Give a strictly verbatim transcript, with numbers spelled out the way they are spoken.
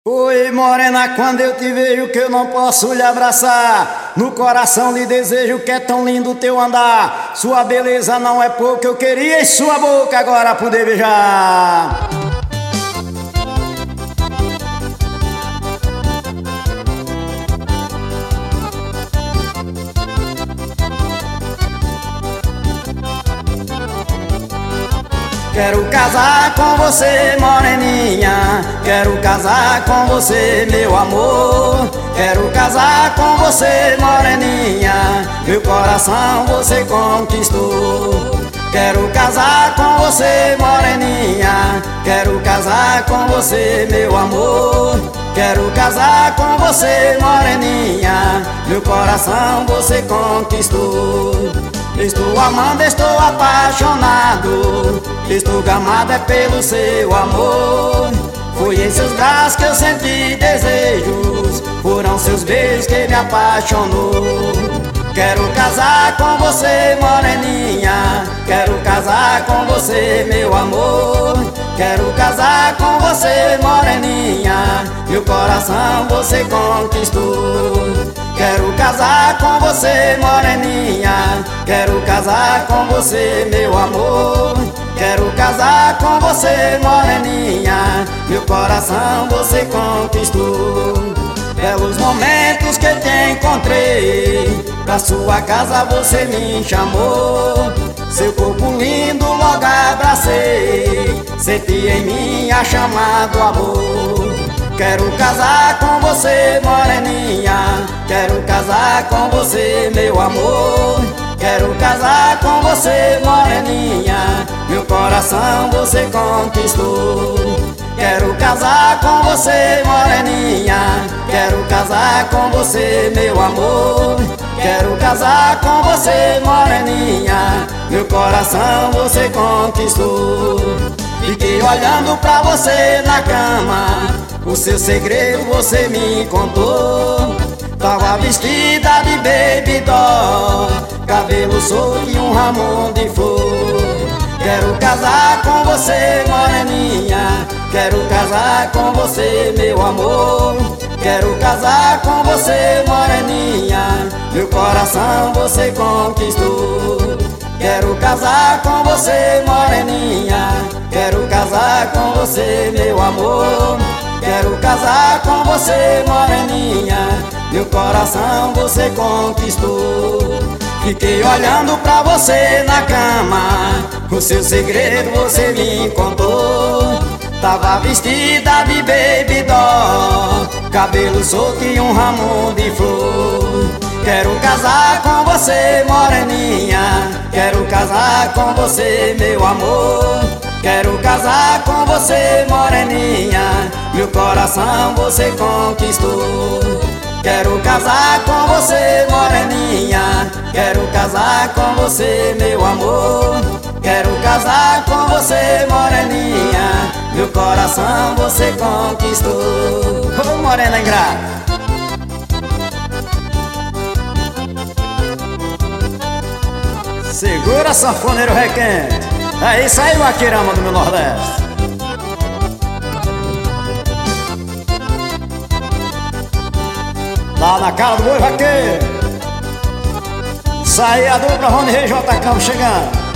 Oi, morena, quando eu te vejo que eu não posso lhe abraçar. No coração lhe desejo que é tão lindo teu andar. Sua beleza não é pouco, eu queria em sua boca agora poder beijar. Quero casar com você, moreninha. Quero casar com você, meu amor. Quero casar com você, moreninha. Meu coração você conquistou. Quero casar com você, moreninha. Quero casar com você, meu amor. Quero casar com você, moreninha. Meu coração você conquistou. Estou amando, estou apaixonado. Estou gamado é pelo seu amor. Foi em seus braços que eu senti desejos. Foram seus beijos que me apaixonou. Quero casar com você, moreninha. Quero casar com você, meu amor. Quero casar com você, moreninha. Meu coração você conquistou. Quero casar com você, moreninha. Quero casar com você, meu amor. Quero casar com você, moreninha. Meu coração você conquistou. Pelos momentos que te encontrei, pra sua casa você me chamou. Seu corpo lindo logo abracei. Senti em mim a chama do amor. Quero casar com você, moreninha. Quero casar com você, meu amor. Quero casar com você, moreninha. Meu coração você conquistou. Quero casar com você, moreninha. Quero casar com você, meu amor. Quero casar com você, moreninha. Meu coração você conquistou. Fiquei olhando pra você na cama. O seu segredo você me contou. Tava vestida de baby doll, cabelo solto e um ramo de flor. Quero casar com você, moreninha. Quero casar com você, meu amor. Quero casar com você, moreninha. Meu coração você conquistou. Quero casar com você, moreninha. Quero casar com você, meu amor. Quero casar com você, moreninha. Meu coração você conquistou. Fiquei olhando pra você na cama. O seu segredo você me contou. Tava vestida de baby doll, cabelo solto e um ramo de flor. Quero casar com você, moreninha. Quero casar com você, meu amor. Quero casar com você, moreninha. Meu coração você conquistou. Quero casar com você, moreninha. Quero casar com você, meu amor. Quero casar com você, moreninha. Meu coração você conquistou. Ô, morena ingrata. Segura, sanfoneiro requente. É isso aí, Maquirama do meu Nordeste. Lá na cara do boi vaqueiro. Isso aí, a dupla Rony Rei J. Campos chegando.